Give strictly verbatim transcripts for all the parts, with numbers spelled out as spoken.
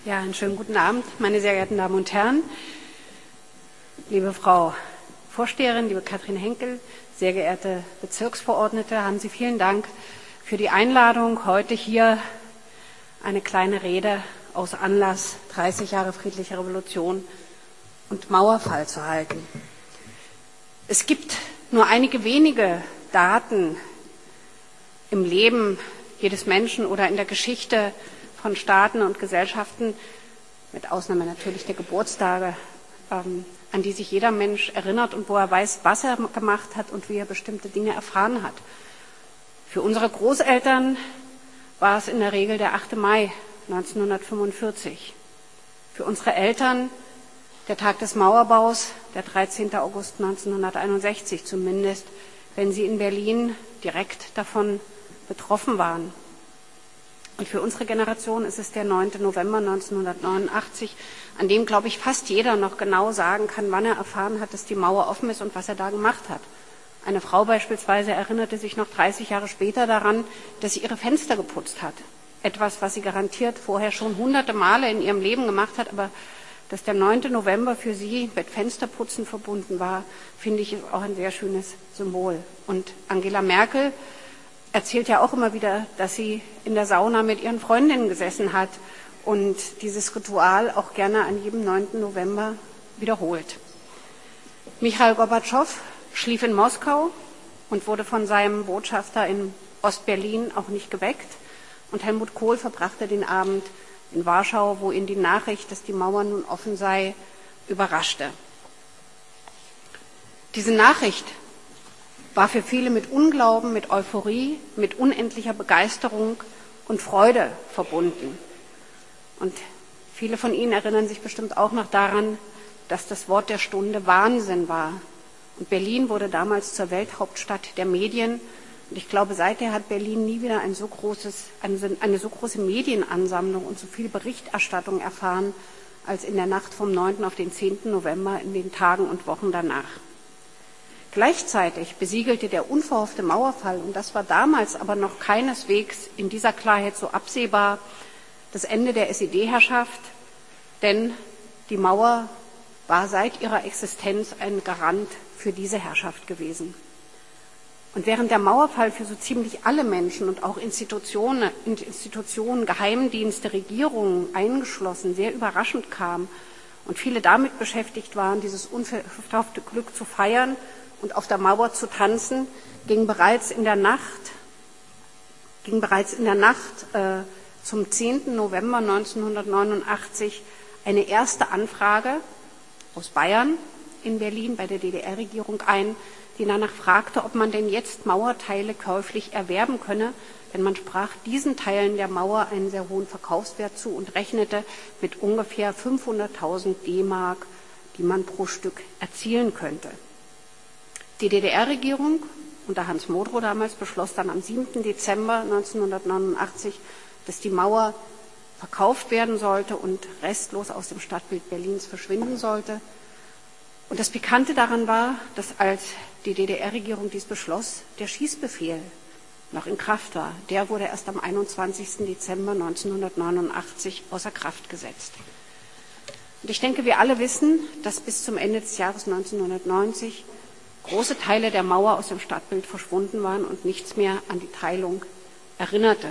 Ja, einen schönen guten Abend, meine sehr geehrten Damen und Herren. Liebe Frau Vorsteherin, liebe Katrin Henkel, sehr geehrte Bezirksverordnete, haben Sie vielen Dank für die Einladung, heute hier eine kleine Rede aus Anlass dreißig Jahre friedliche Revolution und Mauerfall zu halten. Es gibt nur einige wenige Daten im Leben jedes Menschen oder in der Geschichte von Staaten und Gesellschaften, mit Ausnahme natürlich der Geburtstage, ähm, an die sich jeder Mensch erinnert und wo er weiß, was er gemacht hat und wie er bestimmte Dinge erfahren hat. Für unsere Großeltern war es in der Regel der achte Mai neunzehnhundertfünfundvierzig. Für unsere Eltern der Tag des Mauerbaus, der dreizehnten August neunzehnhunderteinundsechzig, zumindest wenn sie in Berlin direkt davon betroffen waren. Und für unsere Generation ist es der neunte November neunzehnhundertneunundachtzig, an dem, glaube ich, fast jeder noch genau sagen kann, wann er erfahren hat, dass die Mauer offen ist und was er da gemacht hat. Eine Frau beispielsweise erinnerte sich noch dreißig Jahre später daran, dass sie ihre Fenster geputzt hat. Etwas, was sie garantiert vorher schon hunderte Male in ihrem Leben gemacht hat, aber dass der neunte November für sie mit Fensterputzen verbunden war, finde ich, ist auch ein sehr schönes Symbol. Und Angela Merkel erzählt ja auch immer wieder, dass sie in der Sauna mit ihren Freundinnen gesessen hat und dieses Ritual auch gerne an jedem neunten November wiederholt. Michail Gorbatschow schlief in Moskau und wurde von seinem Botschafter in Ostberlin auch nicht geweckt. Und Helmut Kohl verbrachte den Abend in Warschau, wo ihn die Nachricht, dass die Mauer nun offen sei, überraschte. Diese Nachricht war für viele mit Unglauben, mit Euphorie, mit unendlicher Begeisterung und Freude verbunden. Und viele von Ihnen erinnern sich bestimmt auch noch daran, dass das Wort der Stunde Wahnsinn war. Und Berlin wurde damals zur Welthauptstadt der Medien. Und ich glaube, seither hat Berlin nie wieder ein so großes, eine, eine so große Medienansammlung und so viel Berichterstattung erfahren, als in der Nacht vom neunten auf den zehnten November in den Tagen und Wochen danach. Gleichzeitig besiegelte der unverhoffte Mauerfall, und das war damals aber noch keineswegs in dieser Klarheit so absehbar, das Ende der S E D-Herrschaft, denn die Mauer war seit ihrer Existenz ein Garant für diese Herrschaft gewesen. Und während der Mauerfall für so ziemlich alle Menschen und auch Institutionen, Institutionen, Geheimdienste, Regierungen eingeschlossen, sehr überraschend kam und viele damit beschäftigt waren, dieses unverhoffte Glück zu feiern und auf der Mauer zu tanzen, ging bereits in der Nacht, ging bereits in der Nacht äh, zum zehnten November neunzehnhundertneunundachtzig eine erste Anfrage aus Bayern in Berlin bei der D D R-Regierung ein, die danach fragte, ob man denn jetzt Mauerteile käuflich erwerben könne, denn man sprach diesen Teilen der Mauer einen sehr hohen Verkaufswert zu und rechnete mit ungefähr fünfhunderttausend D-Mark, die man pro Stück erzielen könnte. Die D D R-Regierung unter Hans Modrow damals beschloss dann am siebten Dezember neunzehnhundertneunundachtzig, dass die Mauer verkauft werden sollte und restlos aus dem Stadtbild Berlins verschwinden sollte. Und das Pikante daran war, dass als die D D R-Regierung dies beschloss, der Schießbefehl noch in Kraft war. Der wurde erst am einundzwanzigsten Dezember neunzehnhundertneunundachtzig außer Kraft gesetzt. Und ich denke, wir alle wissen, dass bis zum Ende des Jahres neunzehnhundertneunzig große Teile der Mauer aus dem Stadtbild verschwunden waren und nichts mehr an die Teilung erinnerte.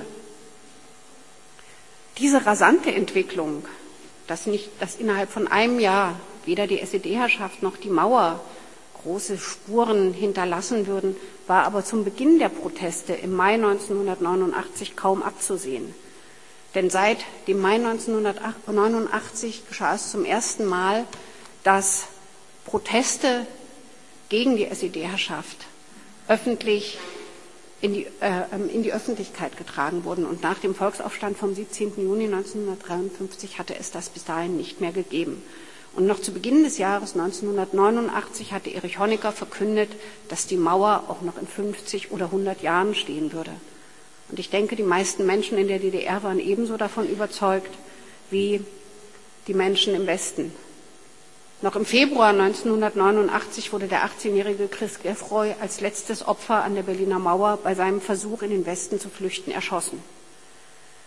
Diese rasante Entwicklung, dass, nicht, dass innerhalb von einem Jahr weder die S E D-Herrschaft noch die Mauer große Spuren hinterlassen würden, war aber zum Beginn der Proteste im Mai neunzehnhundertneunundachtzig kaum abzusehen. Denn seit dem Mai neunzehnhundertneunundachtzig geschah es zum ersten Mal, dass Proteste gegen die S E D-Herrschaft öffentlich in die, äh, in die Öffentlichkeit getragen wurden. Und nach dem Volksaufstand vom siebzehnten Juni neunzehnhundertdreiundfünfzig hatte es das bis dahin nicht mehr gegeben. Und noch zu Beginn des Jahres neunzehnhundertneunundachtzig hatte Erich Honecker verkündet, dass die Mauer auch noch in fünfzig oder hundert Jahren stehen würde. Und ich denke, die meisten Menschen in der D D R waren ebenso davon überzeugt wie die Menschen im Westen. Noch im Februar neunzehnhundertneunundachtzig wurde der achtzehnjährige Chris Geffroy als letztes Opfer an der Berliner Mauer bei seinem Versuch, in den Westen zu flüchten, erschossen.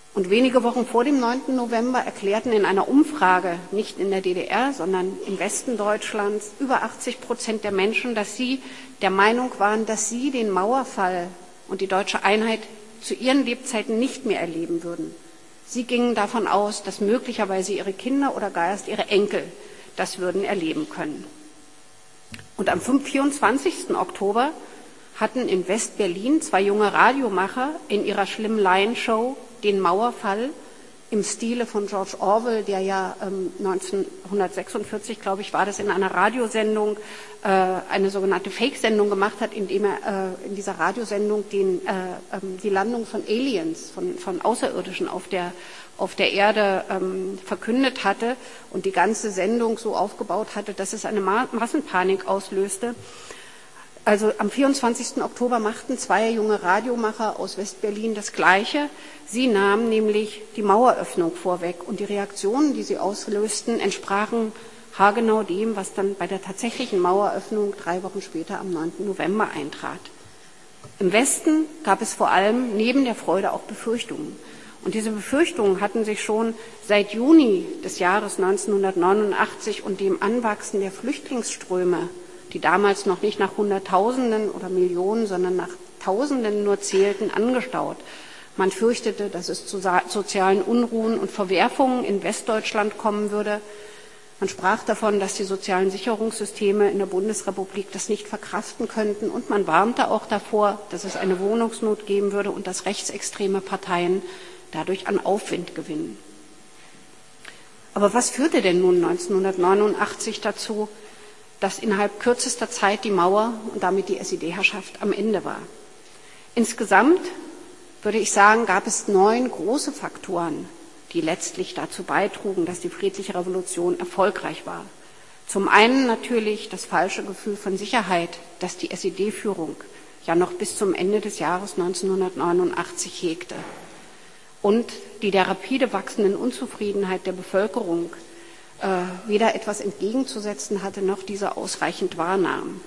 Und wenige Wochen vor dem neunten November erklärten in einer Umfrage, nicht in der D D R, sondern im Westen Deutschlands, über achtzig Prozent der Menschen, dass sie der Meinung waren, dass sie den Mauerfall und die deutsche Einheit zu ihren Lebzeiten nicht mehr erleben würden. Sie gingen davon aus, dass möglicherweise ihre Kinder oder gar erst ihre Enkel das würden erleben können. Und am vierundzwanzigsten Oktober hatten in West-Berlin zwei junge Radiomacher in ihrer Schlimm-Laien-Show den Mauerfall im Stile von George Orwell, der ja ähm, neunzehnhundertsechsundvierzig, glaube ich, war das, in einer Radiosendung äh, eine sogenannte Fake-Sendung gemacht hat, indem er äh, in dieser Radiosendung den, äh, ähm, die Landung von Aliens, von, von Außerirdischen auf der, auf der Erde ähm, verkündet hatte und die ganze Sendung so aufgebaut hatte, dass es eine Ma- Massenpanik auslöste. Also am vierundzwanzigsten Oktober machten zwei junge Radiomacher aus West-Berlin das Gleiche. Sie nahmen nämlich die Maueröffnung vorweg und die Reaktionen, die sie auslösten, entsprachen haargenau dem, was dann bei der tatsächlichen Maueröffnung drei Wochen später am neunten November eintrat. Im Westen gab es vor allem neben der Freude auch Befürchtungen. Und diese Befürchtungen hatten sich schon seit Juni des Jahres neunzehnhundertneunundachtzig und dem Anwachsen der Flüchtlingsströme, die damals noch nicht nach Hunderttausenden oder Millionen, sondern nach Tausenden nur zählten, angestaut. Man fürchtete, dass es zu sozialen Unruhen und Verwerfungen in Westdeutschland kommen würde. Man sprach davon, dass die sozialen Sicherungssysteme in der Bundesrepublik das nicht verkraften könnten. Und man warnte auch davor, dass es eine Wohnungsnot geben würde und dass rechtsextreme Parteien dadurch an Aufwind gewinnen. Aber was führte denn nun neunzehnhundertneunundachtzig dazu, dass innerhalb kürzester Zeit die Mauer und damit die S E D-Herrschaft am Ende war? Insgesamt, würde ich sagen, gab es neun große Faktoren, die letztlich dazu beitrugen, dass die friedliche Revolution erfolgreich war. Zum einen natürlich das falsche Gefühl von Sicherheit, das die S E D-Führung ja noch bis zum Ende des Jahres neunzehnhundertneunundachtzig hegte. Und die der rapide wachsenden Unzufriedenheit der Bevölkerung äh, weder etwas entgegenzusetzen hatte, noch diese ausreichend wahrnahm.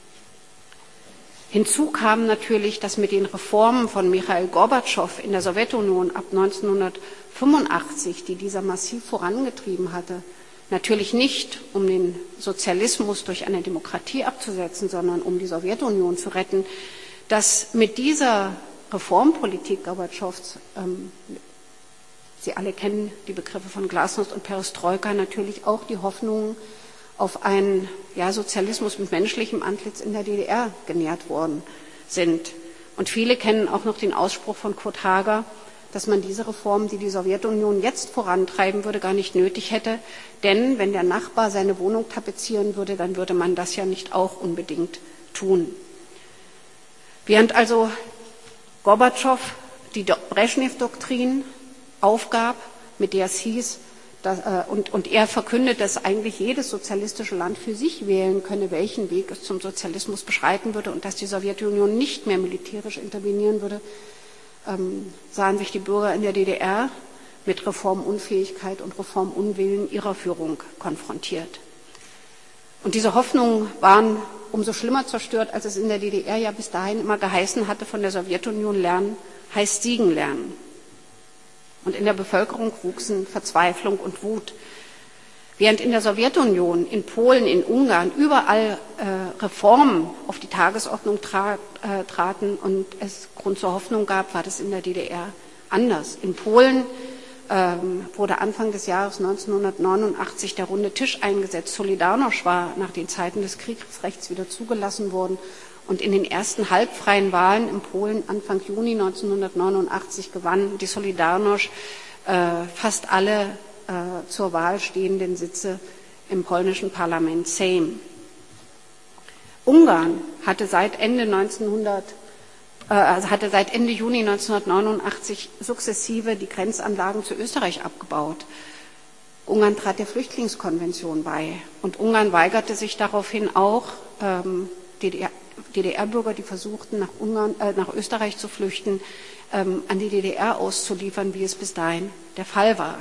Hinzu kam natürlich, dass mit den Reformen von Michail Gorbatschow in der Sowjetunion ab neunzehnhundertfünfundachtzig, die dieser massiv vorangetrieben hatte, natürlich nicht, um den Sozialismus durch eine Demokratie abzusetzen, sondern um die Sowjetunion zu retten, dass mit dieser Reformpolitik Gorbatschows, ähm, Sie alle kennen die Begriffe von Glasnost und Perestroika, natürlich auch die Hoffnungen auf einen ja, Sozialismus mit menschlichem Antlitz in der D D R genährt worden sind. Und viele kennen auch noch den Ausspruch von Kurt Hager, dass man diese Reformen, die die Sowjetunion jetzt vorantreiben würde, gar nicht nötig hätte. Denn wenn der Nachbar seine Wohnung tapezieren würde, dann würde man das ja nicht auch unbedingt tun. Während also Gorbatschow die Breschnew-Doktrin aufgab, mit der es hieß, dass, äh, und, und er verkündet, dass eigentlich jedes sozialistische Land für sich wählen könne, welchen Weg es zum Sozialismus beschreiten würde und dass die Sowjetunion nicht mehr militärisch intervenieren würde, ähm, sahen sich die Bürger in der D D R mit Reformunfähigkeit und Reformunwillen ihrer Führung konfrontiert. Und diese Hoffnungen waren umso schlimmer zerstört, als es in der D D R ja bis dahin immer geheißen hatte, von der Sowjetunion lernen heißt siegen lernen. Und in der Bevölkerung wuchsen Verzweiflung und Wut. Während in der Sowjetunion, in Polen, in Ungarn überall äh, Reformen auf die Tagesordnung tra äh, traten und es Grund zur Hoffnung gab, war das in der D D R anders. In Polen ähm, wurde Anfang des Jahres neunzehnhundertneunundachtzig der runde Tisch eingesetzt. Solidarność war nach den Zeiten des Kriegsrechts wieder zugelassen worden. Und in den ersten halbfreien Wahlen in Polen Anfang Juni neunzehnhundertneunundachtzig gewann die Solidarność äh, fast alle äh, zur Wahl stehenden Sitze im polnischen Parlament Sejm. Ungarn hatte seit Ende, neunzehnhundert, äh, also hatte seit Ende Juni neunzehnhundertneunundachtzig sukzessive die Grenzanlagen zu Österreich abgebaut. Ungarn trat der Flüchtlingskonvention bei und Ungarn weigerte sich daraufhin auch, ähm, D D R-Bürger, die versuchten, nach, Ungarn, äh, nach Österreich zu flüchten, ähm, an die D D R auszuliefern, wie es bis dahin der Fall war.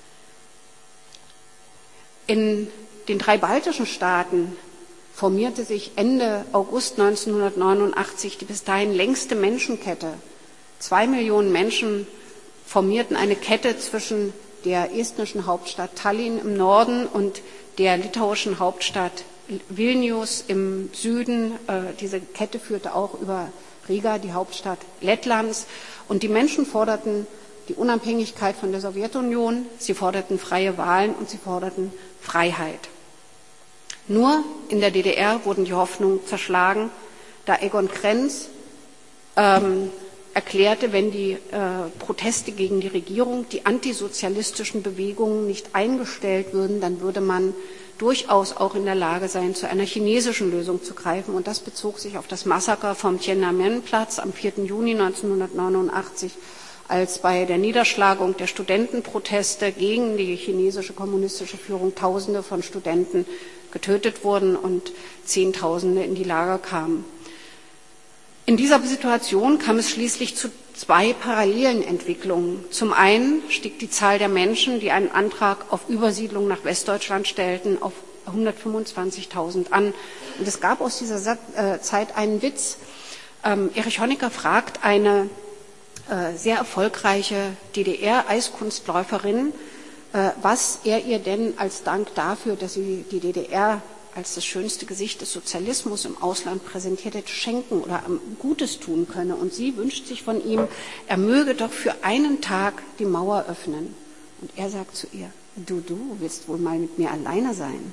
In den drei baltischen Staaten formierte sich Ende August neunzehnhundertneunundachtzig die bis dahin längste Menschenkette. Zwei Millionen Menschen formierten eine Kette zwischen der estnischen Hauptstadt Tallinn im Norden und der litauischen Hauptstadt Vilnius im Süden. Diese Kette führte auch über Riga, die Hauptstadt Lettlands. Und die Menschen forderten die Unabhängigkeit von der Sowjetunion, sie forderten freie Wahlen und sie forderten Freiheit. Nur in der D D R wurden die Hoffnungen zerschlagen, da Egon Krenz ähm, erklärte, wenn die äh, Proteste gegen die Regierung, die antisozialistischen Bewegungen nicht eingestellt würden, dann würde man durchaus auch in der Lage sein, zu einer chinesischen Lösung zu greifen. Und das bezog sich auf das Massaker vom Tiananmen-Platz am vierten Juni neunzehnhundertneunundachtzig, als bei der Niederschlagung der Studentenproteste gegen die chinesische kommunistische Führung Tausende von Studenten getötet wurden und Zehntausende in die Lager kamen. In dieser Situation kam es schließlich zu zwei parallelen Entwicklungen. Zum einen stieg die Zahl der Menschen, die einen Antrag auf Übersiedlung nach Westdeutschland stellten, auf hundertfünfundzwanzigtausend an. Und es gab aus dieser Zeit einen Witz. Erich Honecker fragt eine sehr erfolgreiche D D R-Eiskunstläuferin, was er ihr denn als Dank dafür, dass sie die D D R als das schönste Gesicht des Sozialismus im Ausland präsentiert hätte, schenken oder Gutes tun könne. Und sie wünscht sich von ihm, er möge doch für einen Tag die Mauer öffnen. Und er sagt zu ihr, du, du willst wohl mal mit mir alleine sein.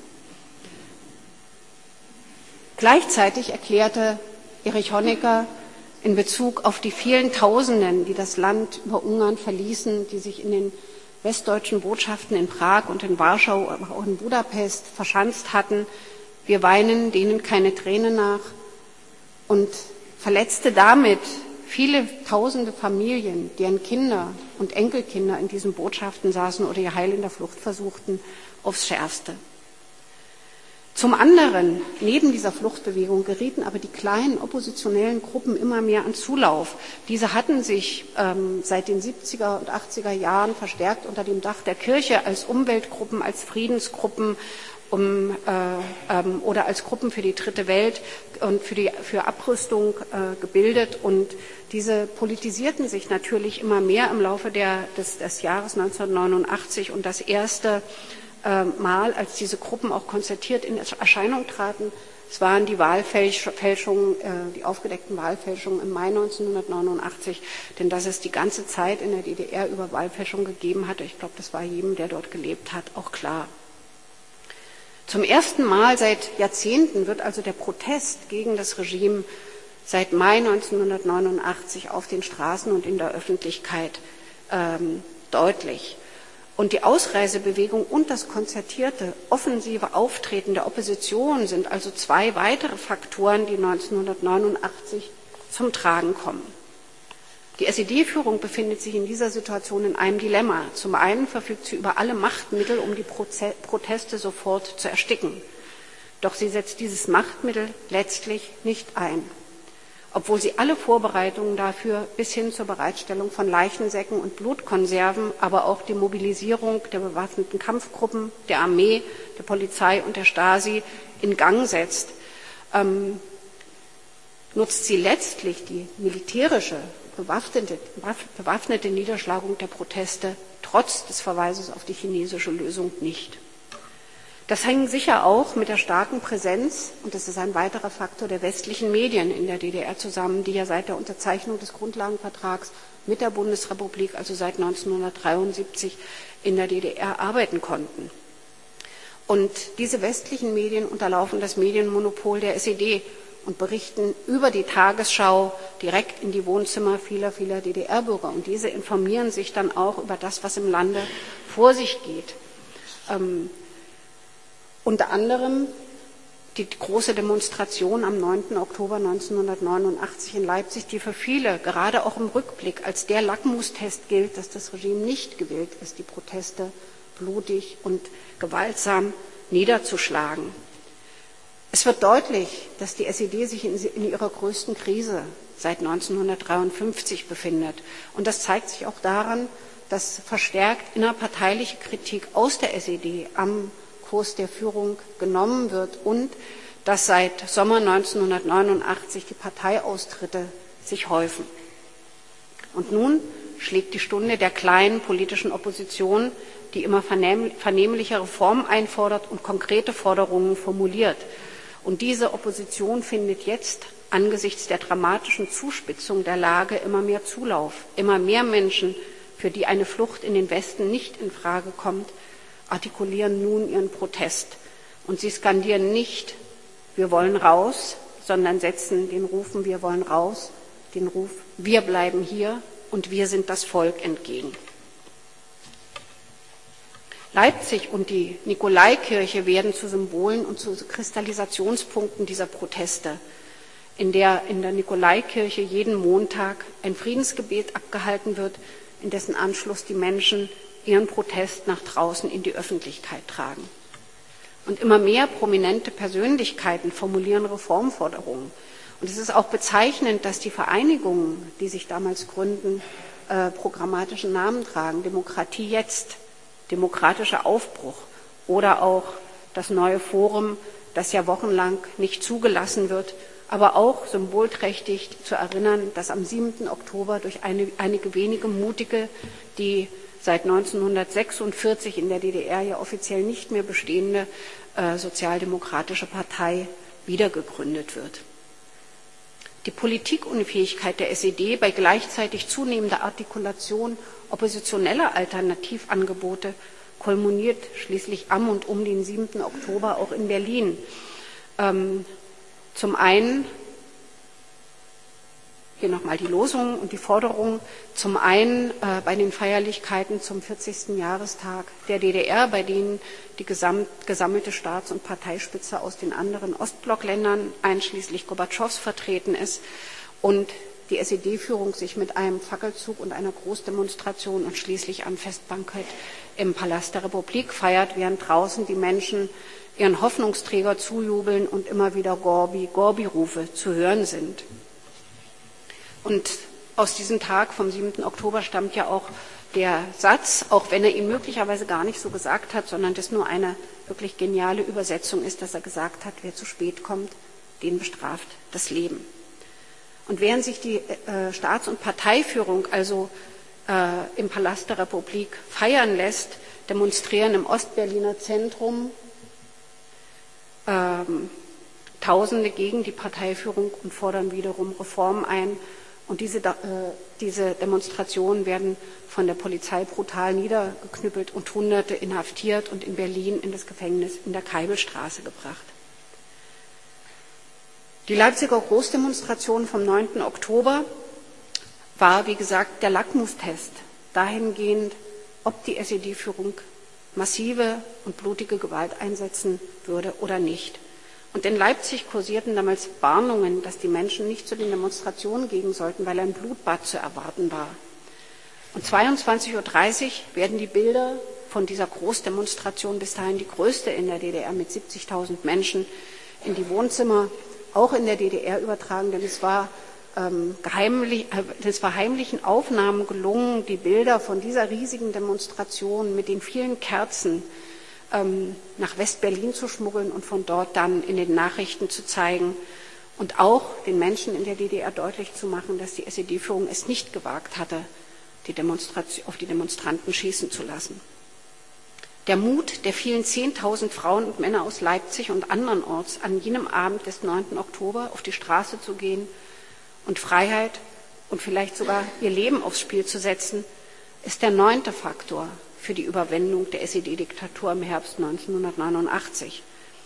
Gleichzeitig erklärte Erich Honecker in Bezug auf die vielen Tausenden, die das Land über Ungarn verließen, die sich in den westdeutschen Botschaften in Prag und in Warschau, aber auch in Budapest verschanzt hatten. Wir weinen denen keine Träne nach und verletzte damit viele tausende Familien, deren Kinder und Enkelkinder in diesen Botschaften saßen oder ihr Heil in der Flucht versuchten, aufs Schärfste. Zum anderen, neben dieser Fluchtbewegung gerieten aber die kleinen oppositionellen Gruppen immer mehr an Zulauf. Diese hatten sich ähm, seit den siebziger und achtziger Jahren verstärkt unter dem Dach der Kirche als Umweltgruppen, als Friedensgruppen um, äh, ähm, oder als Gruppen für die Dritte Welt und für die für Abrüstung äh, gebildet. Und diese politisierten sich natürlich immer mehr im Laufe der, des, des Jahres neunzehnhundertneunundachtzig. Und das erste Mal, als diese Gruppen auch konzertiert in Erscheinung traten. Es waren die Wahlfälschungen, die aufgedeckten Wahlfälschungen im Mai neunzehnhundertneunundachtzig, denn dass es die ganze Zeit in der D D R über Wahlfälschung gegeben hatte, ich glaube, das war jedem, der dort gelebt hat, auch klar. Zum ersten Mal seit Jahrzehnten wird also der Protest gegen das Regime seit Mai neunzehnhundertneunundachtzig auf den Straßen und in der Öffentlichkeit ähm, deutlich. Und die Ausreisebewegung und das konzertierte, offensive Auftreten der Opposition sind also zwei weitere Faktoren, die neunzehnhundertneunundachtzig zum Tragen kommen. Die S E D-Führung befindet sich in dieser Situation in einem Dilemma. Zum einen verfügt sie über alle Machtmittel, um die Proteste sofort zu ersticken. Doch sie setzt dieses Machtmittel letztlich nicht ein, obwohl sie alle Vorbereitungen dafür bis hin zur Bereitstellung von Leichensäcken und Blutkonserven, aber auch die Mobilisierung der bewaffneten Kampfgruppen, der Armee, der Polizei und der Stasi in Gang setzt, ähm, nutzt sie letztlich die militärische, bewaffnete, bewaffnete Niederschlagung der Proteste trotz des Verweises auf die chinesische Lösung nicht. Das hängt sicher auch mit der starken Präsenz, und das ist ein weiterer Faktor, der westlichen Medien in der D D R zusammen, die ja seit der Unterzeichnung des Grundlagenvertrags mit der Bundesrepublik, also seit neunzehnhundertdreiundsiebzig, in der D D R arbeiten konnten. Und diese westlichen Medien unterlaufen das Medienmonopol der S E D und berichten über die Tagesschau direkt in die Wohnzimmer vieler, vieler D D R-Bürger. Und diese informieren sich dann auch über das, was im Lande vor sich geht. Ähm, Unter anderem die große Demonstration am neunten Oktober neunzehnhundertneunundachtzig in Leipzig, die für viele, gerade auch im Rückblick, als der Lackmustest gilt, dass das Regime nicht gewillt ist, die Proteste blutig und gewaltsam niederzuschlagen. Es wird deutlich, dass die S E D sich in, in ihrer größten Krise seit neunzehnhundertdreiundfünfzig befindet. Und das zeigt sich auch daran, dass verstärkt innerparteiliche Kritik aus der S E D am Kurs der Führung genommen wird und dass seit Sommer neunzehnhundertneunundachtzig die Parteiaustritte sich häufen. Und nun schlägt die Stunde der kleinen politischen Opposition, die immer vernehmliche Reformen einfordert und konkrete Forderungen formuliert. Und diese Opposition findet jetzt angesichts der dramatischen Zuspitzung der Lage immer mehr Zulauf. Immer mehr Menschen, für die eine Flucht in den Westen nicht in Frage kommt, artikulieren nun ihren Protest. Und sie skandieren nicht, wir wollen raus, sondern setzen den Rufen, wir wollen raus, den Ruf, wir bleiben hier und wir sind das Volk entgegen. Leipzig und die Nikolaikirche werden zu Symbolen und zu Kristallisationspunkten dieser Proteste, in der in der Nikolaikirche jeden Montag ein Friedensgebet abgehalten wird, in dessen Anschluss die Menschen ihren Protest nach draußen in die Öffentlichkeit tragen. Und immer mehr prominente Persönlichkeiten formulieren Reformforderungen. Und es ist auch bezeichnend, dass die Vereinigungen, die sich damals gründen, äh, programmatischen Namen tragen. Demokratie jetzt, demokratischer Aufbruch oder auch das neue Forum, das ja wochenlang nicht zugelassen wird, aber auch symbolträchtig zu erinnern, dass am siebten Oktober durch eine, einige wenige Mutige, die seit neunzehnhundertsechsundvierzig in der D D R ja offiziell nicht mehr bestehende äh, Sozialdemokratische Partei wiedergegründet wird. Die Politikunfähigkeit der S E D bei gleichzeitig zunehmender Artikulation oppositioneller Alternativangebote kulminiert schließlich am und um den siebten Oktober auch in Berlin. Ähm, zum einen, hier nochmal die Losungen und die Forderungen, zum einen äh, bei den Feierlichkeiten zum vierzigsten Jahrestag der D D R, bei denen die gesamt, gesammelte Staats- und Parteispitze aus den anderen Ostblockländern, einschließlich Gorbatschows, vertreten ist und die S E D-Führung sich mit einem Fackelzug und einer Großdemonstration und schließlich einem Festbankett im Palast der Republik feiert, während draußen die Menschen ihren Hoffnungsträger zujubeln und immer wieder Gorbi, Gorbi-Rufe zu hören sind. Und aus diesem Tag vom siebten Oktober stammt ja auch der Satz, auch wenn er ihn möglicherweise gar nicht so gesagt hat, sondern das nur eine wirklich geniale Übersetzung ist, dass er gesagt hat, wer zu spät kommt, den bestraft das Leben. Und während sich die äh, Staats- und Parteiführung also äh, im Palast der Republik feiern lässt, demonstrieren im Ostberliner Zentrum ähm, Tausende gegen die Parteiführung und fordern wiederum Reformen ein. Und diese, äh, diese Demonstrationen werden von der Polizei brutal niedergeknüppelt und Hunderte inhaftiert und in Berlin in das Gefängnis in der Keibelstraße gebracht. Die Leipziger Großdemonstration vom neunten Oktober war, wie gesagt, der Lackmustest dahingehend, ob die S E D-Führung massive und blutige Gewalt einsetzen würde oder nicht. Und in Leipzig kursierten damals Warnungen, dass die Menschen nicht zu den Demonstrationen gehen sollten, weil ein Blutbad zu erwarten war. Um zweiundzwanzig Uhr dreißig werden die Bilder von dieser Großdemonstration, bis dahin die größte in der D D R mit siebzigtausend Menschen, in die Wohnzimmer auch in der D D R übertragen, denn es war, ähm, geheimlich, äh, es war heimlichen Aufnahmen gelungen, die Bilder von dieser riesigen Demonstration mit den vielen Kerzen ähm, nach West-Berlin zu schmuggeln und von dort dann in den Nachrichten zu zeigen und auch den Menschen in der D D R deutlich zu machen, dass die S E D-Führung es nicht gewagt hatte, die Demonstration, auf die Demonstranten schießen zu lassen. Der Mut der vielen Zehntausend Frauen und Männer aus Leipzig und andernorts, an jenem Abend des neunten Oktober auf die Straße zu gehen und Freiheit und vielleicht sogar ihr Leben aufs Spiel zu setzen, ist der neunte Faktor für die Überwindung der S E D-Diktatur im Herbst neunzehnhundertneunundachtzig.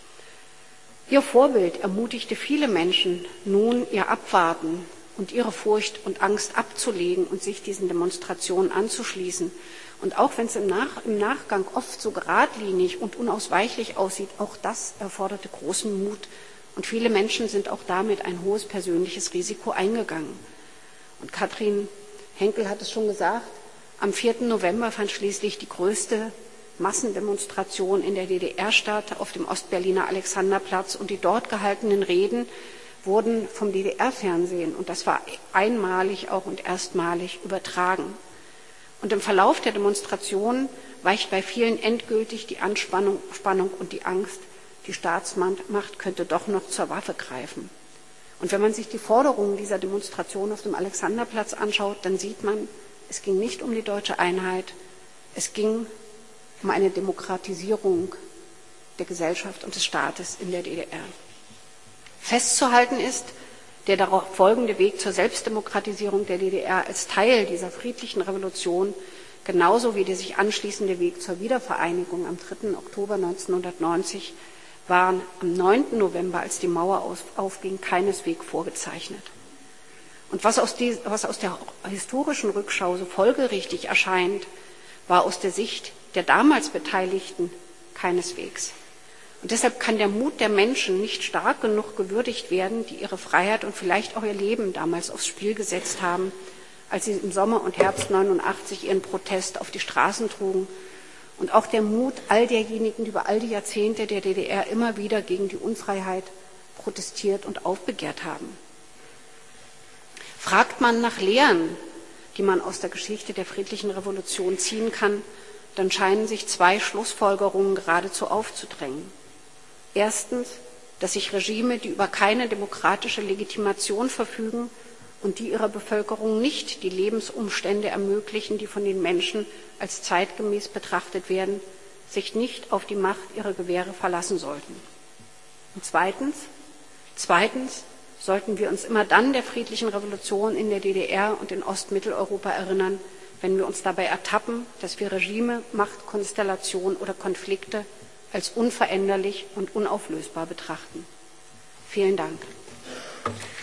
Ihr Vorbild ermutigte viele Menschen, nun ihr Abwarten und ihre Furcht und Angst abzulegen und sich diesen Demonstrationen anzuschließen. Und auch wenn es im, Nach- im Nachgang oft so geradlinig und unausweichlich aussieht, auch das erforderte großen Mut. Und viele Menschen sind auch damit ein hohes persönliches Risiko eingegangen. Und Katrin Henkel hat es schon gesagt, am vierten November fand schließlich die größte Massendemonstration in der D D R statt, auf dem Ostberliner Alexanderplatz. Und die dort gehaltenen Reden wurden vom D D R-Fernsehen, und das war einmalig auch und erstmalig, übertragen. Und im Verlauf der Demonstration weicht bei vielen endgültig die Anspannung Spannung und die Angst, die Staatsmacht könnte doch noch zur Waffe greifen. Und wenn man sich die Forderungen dieser Demonstration auf dem Alexanderplatz anschaut, dann sieht man, Es ging nicht um die deutsche Einheit, es ging um eine Demokratisierung der Gesellschaft und des Staates in der D D R. Festzuhalten ist der darauf folgende Weg zur Selbstdemokratisierung der D D R als Teil dieser friedlichen Revolution, genauso wie der sich anschließende Weg zur Wiedervereinigung am dritten Oktober neunzehnhundertneunzig, waren am neunten November, als die Mauer aufging, keineswegs vorgezeichnet. Und was aus, die, was aus der historischen Rückschau so folgerichtig erscheint, war aus der Sicht der damals Beteiligten keineswegs. Und deshalb kann der Mut der Menschen nicht stark genug gewürdigt werden, die ihre Freiheit und vielleicht auch ihr Leben damals aufs Spiel gesetzt haben, als sie im Sommer und Herbst neunundachtzig ihren Protest auf die Straßen trugen. Und auch der Mut all derjenigen, die über all die Jahrzehnte der D D R immer wieder gegen die Unfreiheit protestiert und aufbegehrt haben. Fragt man nach Lehren, die man aus der Geschichte der friedlichen Revolution ziehen kann, dann scheinen sich zwei Schlussfolgerungen geradezu aufzudrängen. Erstens, dass sich Regime, die über keine demokratische Legitimation verfügen und die ihrer Bevölkerung nicht die Lebensumstände ermöglichen, die von den Menschen als zeitgemäß betrachtet werden, sich nicht auf die Macht ihrer Gewehre verlassen sollten. Und zweitens, zweitens sollten wir uns immer dann der friedlichen Revolution in der D D R und in Ostmitteleuropa erinnern, wenn wir uns dabei ertappen, dass wir Regime, Machtkonstellationen oder Konflikte als unveränderlich und unauflösbar betrachten. Vielen Dank.